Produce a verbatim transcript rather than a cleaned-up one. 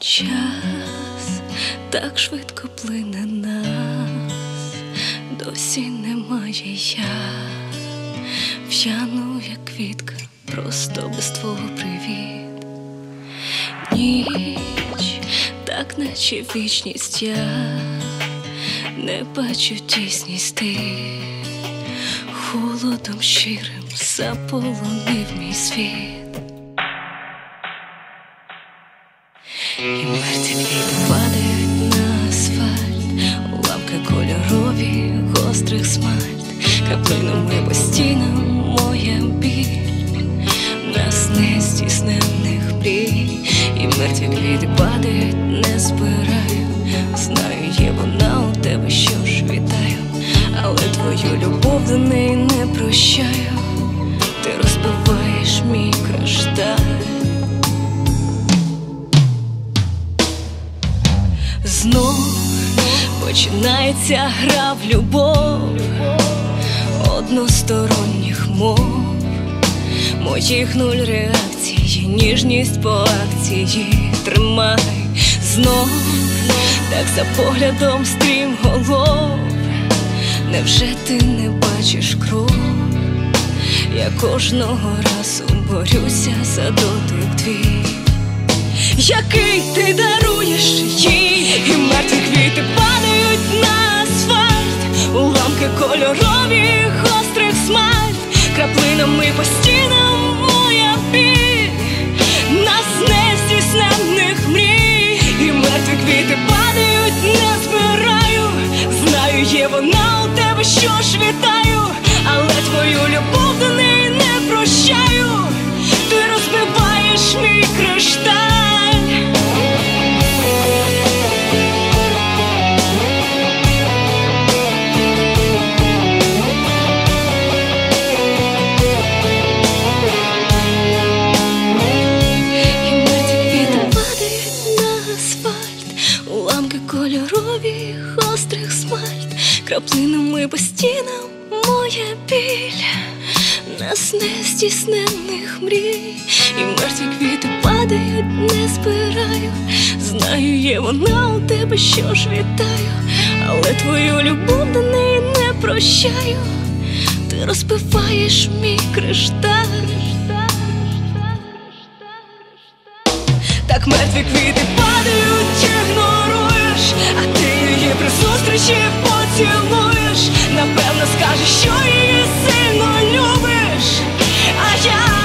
Час так швидко плине нас, досі немає я. В'яну, як квітка, просто без твого привіт. Ніч, так наче вічність, я не бачу тісність, ти холодом щирим заполонив мій світ. І мертві квіти падають на асфальт, уламки кольорові, гострих смальт, краплинами по стінам моя біль, нас нездійсненних мрій. І мертві квіти падають, не збираю, знаю, є вона у тебе, що ж вітаю, але твою любов до неї не прощаю, ти розбиваєш мій кришталь. Знов починається гра в любов односторонніх мов, моїх нуль реакції, ніжність по акції. Тримай знов, так за поглядом стрімголов. Невже ти не бачиш кров? Я кожного разу борюся за дотик твій, який ти даруєш їй. І мертві квіти падають на асфальт, уламки кольорові, гострих смальт, краплинами по стінам моя біль, нас нездійсненних мрій. І мертві квіти падають, не збираю, знаю, є вона у тебе, що ж вітаю, але твою любов до неї не прощаю, ти розбиваєш мій кришталь. Кольорові, гострих смальт, краплинами по стінам моя біль, нас нездійсненних мрій. І мертві квіти падають, не збираю, знаю, є вона у тебе, що ж вітаю, але твою любов до неї не прощаю, ти розбиваєш мій кришталь. Так мертві квіти падають, ігноруєш, а ти її при зустрічі поцілуєш. Напевно скажеш, що її сильно любиш, а я